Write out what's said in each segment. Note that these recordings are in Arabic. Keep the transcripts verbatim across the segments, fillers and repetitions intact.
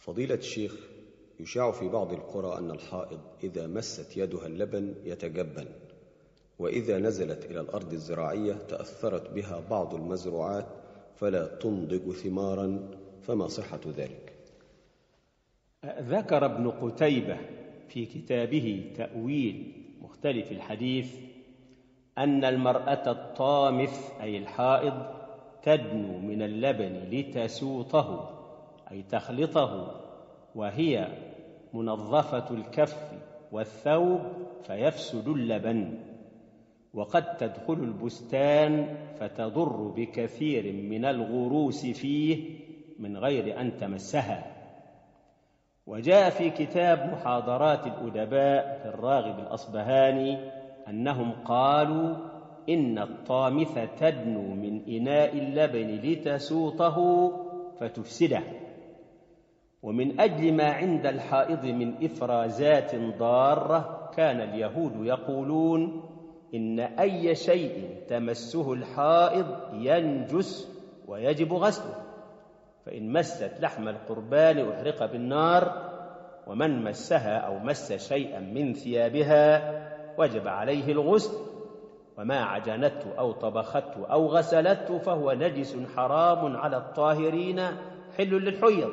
فضيلة الشيخ، يشاع في بعض القرى أن الحائض إذا مست يدها اللبن يتجبن، وإذا نزلت إلى الأرض الزراعية تأثرت بها بعض المزروعات فلا تنضج ثمارا، فما صحة ذلك؟ ذكر ابن قتيبة في كتابه تأويل مختلف الحديث أن المرأة الطامث أي الحائض تدنو من اللبن لتسوطه أي تخلطه وهي منظفة الكف والثوب فيفسد اللبن، وقد تدخل البستان فتضر بكثير من الغروس فيه من غير أن تمسها. وجاء في كتاب محاضرات الأدباء للراغب الأصبهاني أنهم قالوا إن الطامث تدنو من إناء اللبن لتسوطه فتفسده. ومن أجل ما عند الحائض من إفرازات ضارة كان اليهود يقولون إن أي شيء تمسه الحائض ينجس ويجب غسله، فإن مست لحم القربان أحرق بالنار، ومن مسها أو مس شيئا من ثيابها وجب عليه الغسل، وما عجنته أو طبخته أو غسلته فهو نجس حرام على الطاهرين حل للحيض.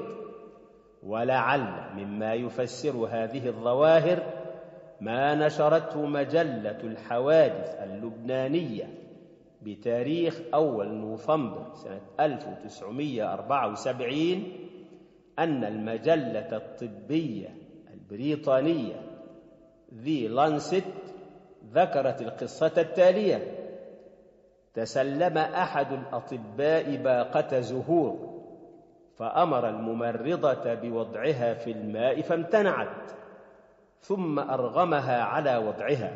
ولعل مما يفسر هذه الظواهر ما نشرته مجلة الحوادث اللبنانية بتاريخ أول نوفمبر سنة ألف وتسعمائة وأربعة وسبعين أن المجلة الطبية البريطانية ذي لانست ذكرت القصة التالية: تسلم أحد الأطباء باقة زهور فأمر الممرضة بوضعها في الماء فامتنعت، ثم أرغمها على وضعها،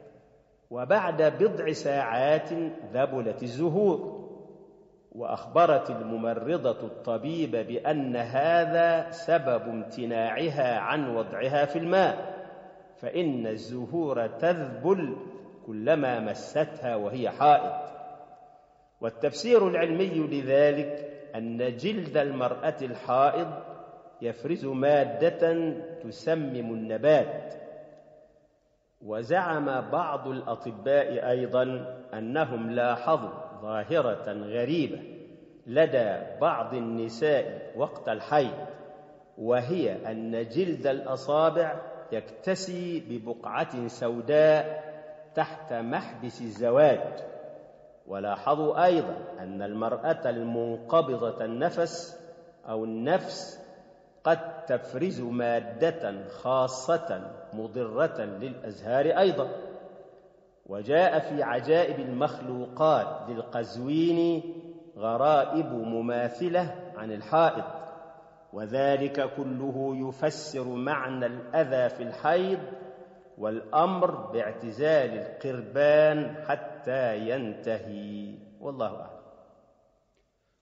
وبعد بضع ساعات ذبلت الزهور، وأخبرت الممرضة الطبيب بأن هذا سبب امتناعها عن وضعها في الماء، فإن الزهور تذبل كلما مستها وهي حائض. والتفسير العلمي لذلك أن جلد المرأة الحائض يفرز مادة تسمم النبات. وزعم بعض الأطباء أيضا أنهم لاحظوا ظاهرة غريبة لدى بعض النساء وقت الحيض، وهي أن جلد الأصابع يكتسي ببقعة سوداء تحت محبس الزواج. ولاحظوا أيضا أن المرأة المنقبضة النفس أو النفس قد تفرز مادة خاصة مضرة للأزهار أيضا. وجاء في عجائب المخلوقات للقزويني غرائب مماثلة عن الحائض، وذلك كله يفسر معنى الأذى في الحيض والأمر باعتزال القربان حتى ينتهي، والله أعلم.